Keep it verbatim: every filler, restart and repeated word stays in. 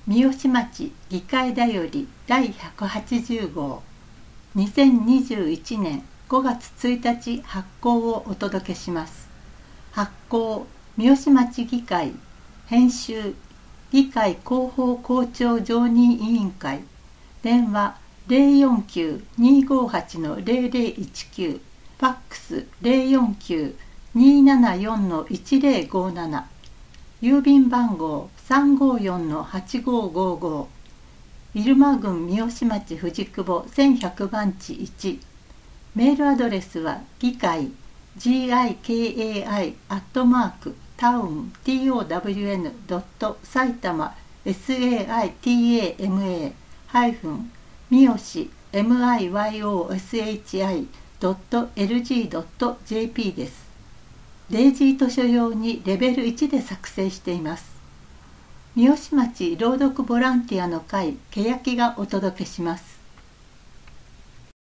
三好町議会だよりだいひゃくはちじゅうごう、にせんにじゅういちねんごがつついたち発行をお届けします。発行三好町議会、編集議会広報校長常任委員会、電話 ゼロよんきゅう にーごーはち のゼロゼロいちきゅう、ファックス ゼロよんきゅう にーななよん のいちゼロごーなな、郵便番号 さんごーよん のはちごーごーごー、入間郡三好町藤久保せんひゃくばんちいち、メールアドレスは議会 ギカイ アットマークタウン トウン ドット埼玉 サイタマ ハイフン 三好 ミヨシ ドット エルジー ドット ジェーピー です。デイジー図書用にレベルいちで作成しています。三好町朗読ボランティアの会けやきがお届けします。